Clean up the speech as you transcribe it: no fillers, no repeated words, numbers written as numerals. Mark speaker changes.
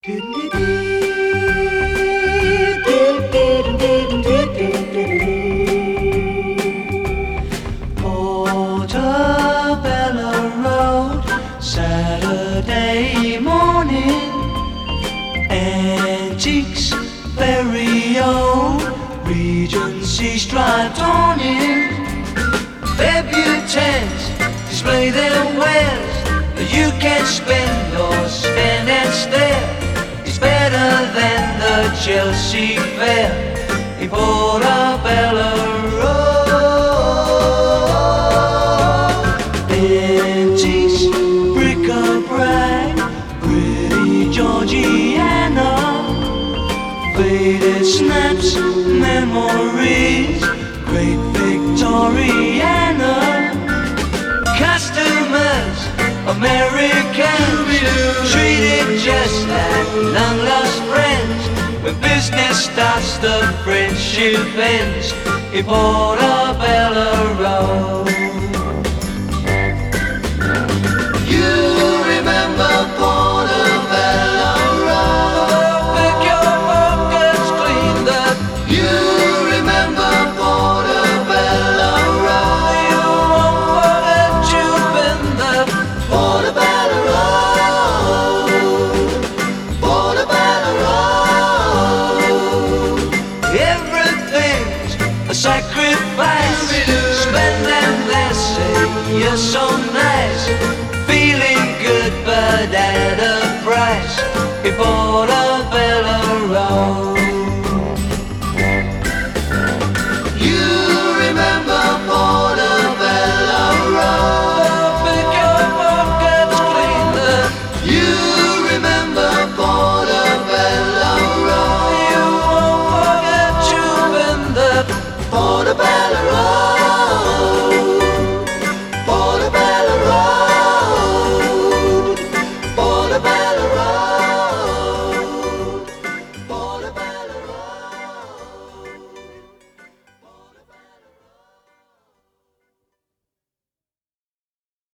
Speaker 1: Portobello Road, Saturday morning. Antiques, very old, Regency striped awning. Debutantes display their wares. You can spend or stand and stare. It's better than the Chelsea Fair in Portobello Road. Antiques, bric-a-brac, pretty Georgiana, faded snaps, memories, great Victoriana. Customers, Americans, treated just like long-lost friends. When business starts, the friendship ends in Portobello Road. You remember Portobello Road? Pick your pockets clean. That you remember Portobello Road. You won't forget you've been there. Portobello Road, Portobello Road. Everything's a sacrifice. Spend and they say you're so nice. Feeling good but at a price in Portobello Road. You remember Portobello Road? Pick your pockets clean. You remember Portobello Road? You won't forget you've been there. Portobello Road.